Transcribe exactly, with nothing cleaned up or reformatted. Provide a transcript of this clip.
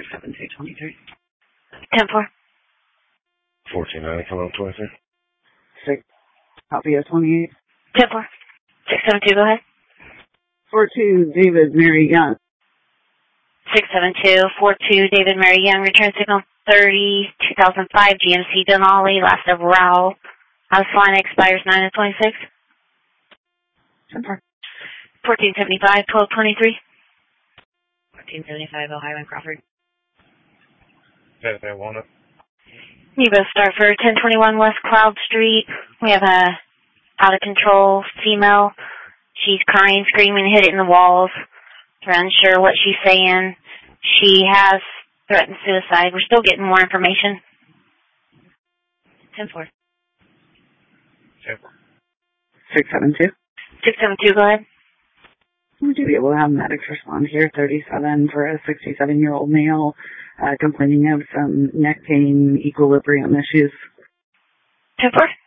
seven two twenty-three. ten four. fourteen ninety, come on, twenty-three. six, copy of twenty-eight. ten four. six seven two, go ahead. four two, David Mary Young. six seven two four two, David Mary Young, return signal thirty, two thousand five, G M C Denali, last of Rowell. House line expires nine of twenty-six. ten four. fourteen seventy-five, twelve twenty-three. fourteen seventy-five, Ohio and Crawford. Okay, they want it. Nebo Star for ten twenty-one West Cloud Street. We have a out of control female. She's crying, screaming, hit it in the walls. We're unsure what she's saying. She has threatened suicide. We're still getting more information. ten four. six seven two. six seven two, go ahead. Would you be able to have medics respond here? thirty-seven for a sixty-seven-year-old male uh, complaining of some neck pain, equilibrium issues. ten four.